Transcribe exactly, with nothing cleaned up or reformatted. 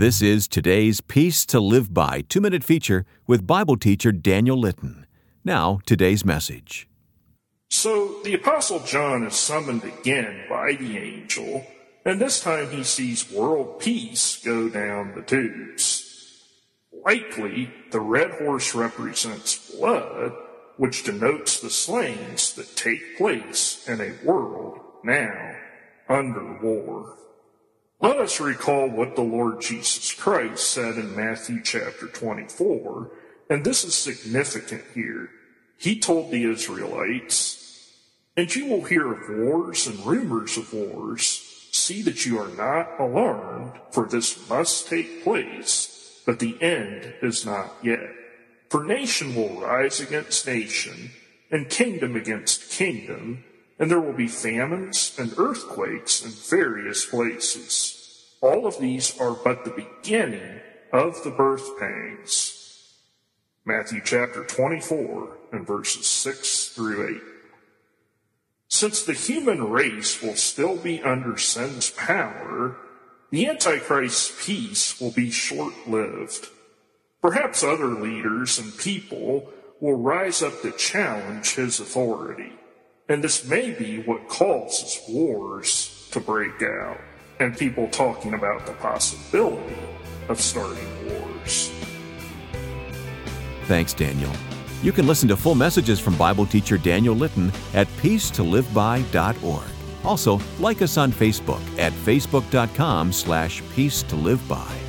This is today's Peace to Live By two-minute feature with Bible teacher Daniel Litton. Now, today's message. So the Apostle John is summoned again by the angel, and this time he sees world peace go down the tubes. Likely, the red horse represents blood, which denotes the slayings that take place in a world now under war. Let us recall what the Lord Jesus Christ said in Matthew chapter twenty-four, and this is significant here. He told the Israelites, "And you will hear of wars and rumors of wars. See that you are not alarmed, for this must take place, but the end is not yet. For nation will rise against nation, and kingdom against kingdom, and there will be famines and earthquakes in various places. All of these are but the beginning of the birth pangs." Matthew chapter twenty-four and verses six through eight. Since the human race will still be under sin's power, the Antichrist's peace will be short-lived. Perhaps other leaders and people will rise up to challenge his authority, and this may be what causes wars to break out, and people talking about the possibility of starting wars. Thanks, Daniel. You can listen to full messages from Bible teacher Daniel Litton at peace to live by dot org. Also, like us on Facebook at facebook dot com slash peace to live by.